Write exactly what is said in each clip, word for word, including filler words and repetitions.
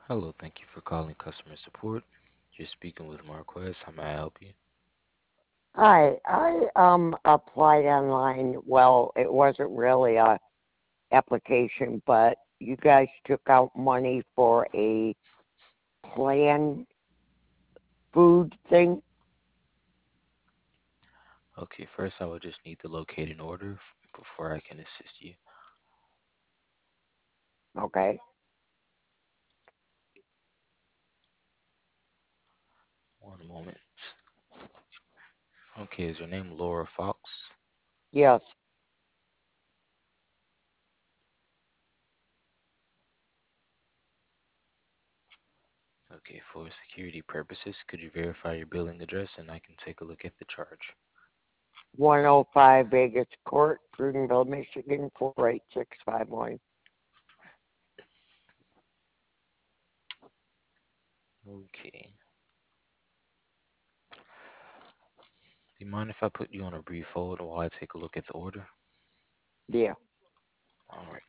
Hello, thank you for calling customer support. You're speaking with Marquez. How may I help you? Hi, I um applied online. Well, it wasn't really a application, but you guys took out money for a planned food thing. Okay, first I would just need to locate an order f- before I can assist you. Okay. One moment. Okay, is your name Laura Fox? Yes. Okay, for security purposes, could you verify your billing address and I can take a look at the charge? one oh five Vegas Court, Prudenville, Michigan, four eight six five one. Okay. Do you mind if I put you on a brief hold while I take a look at the order? Yeah. All right.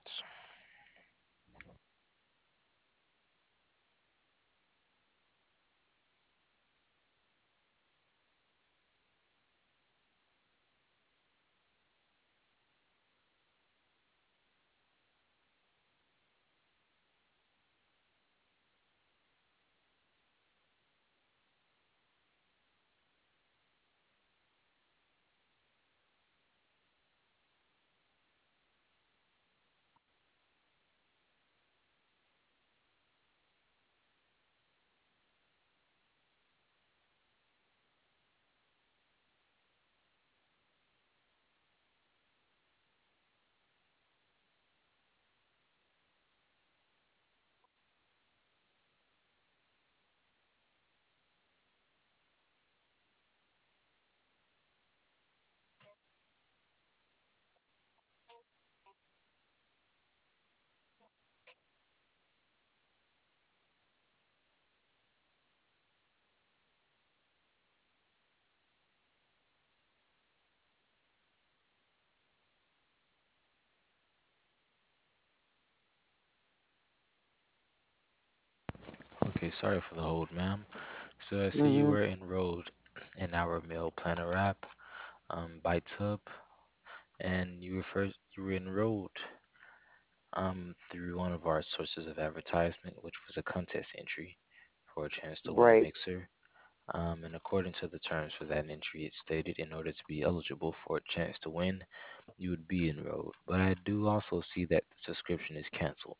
Okay, sorry for the hold, ma'am. So I see you Mhm. were enrolled in our meal planner app, um, Bites Hub, and you were first you were enrolled um, through one of our sources of advertisement, which was a contest entry for a chance to win a Right. mixer. Um, and according to the terms for that entry, it stated in order to be eligible for a chance to win, you would be enrolled. But I do also see that the subscription is canceled.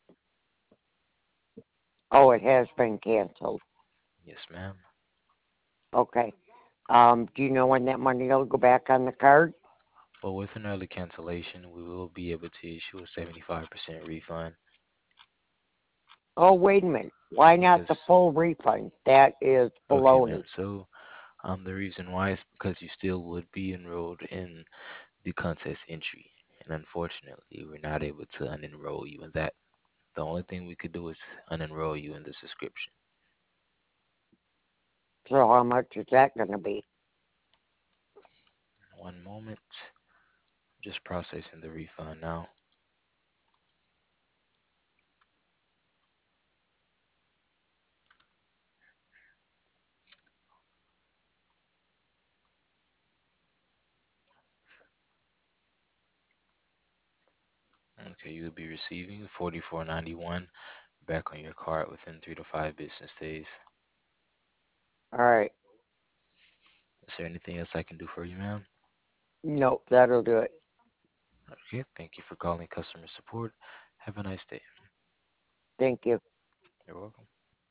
Oh, it has been canceled. Yes, ma'am. Okay. Um, do you know when that money will go back on the card? Well, with an early cancellation, we will be able to issue a seventy-five percent refund Oh, wait a minute. Why not because, the full refund? That is okay, ma'am. baloney. So um, the reason why is because you still would be enrolled in the contest entry. And unfortunately, we're not able to unenroll you in that. The only thing we could do is unenroll you in the subscription. So how much is that going to be? One moment, just processing the refund now. Okay, you'll be receiving forty-four ninety-one back on your card within three to five business days. All right. Is there anything else I can do for you, ma'am? Nope, that'll do it. Okay, thank you for calling customer support. Have a nice day. Thank you. You're welcome.